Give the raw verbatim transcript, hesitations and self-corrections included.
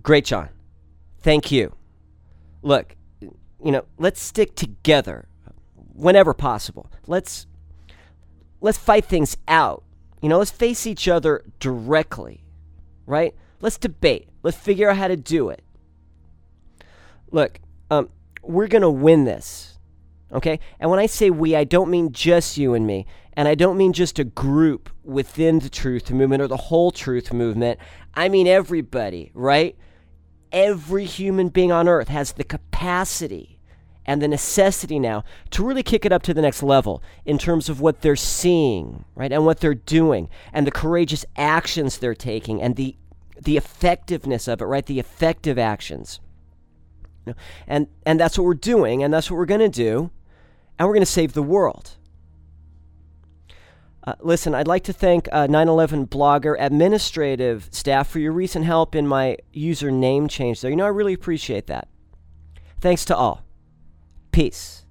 Great, John. Thank you. Look, you know, let's stick together whenever possible. Let's let's fight things out. You know, let's face each other directly, right? Let's debate. Let's figure out how to do it. Look, um, we're going to win this, okay? And when I say we, I don't mean just you and me, and I don't mean just a group within the truth movement or the whole truth movement. I mean everybody, right? Every human being on earth has the capacity and the necessity now to really kick it up to the next level in terms of what they're seeing, right? And what they're doing and the courageous actions they're taking and the the effectiveness of it, right? The effective actions. And and that's what we're doing, and that's what we're going to do, and we're going to save the world. Uh, listen, I'd like to thank uh, nine eleven Blogger administrative staff for your recent help in my username change there. You know, I really appreciate that. Thanks to all. Peace.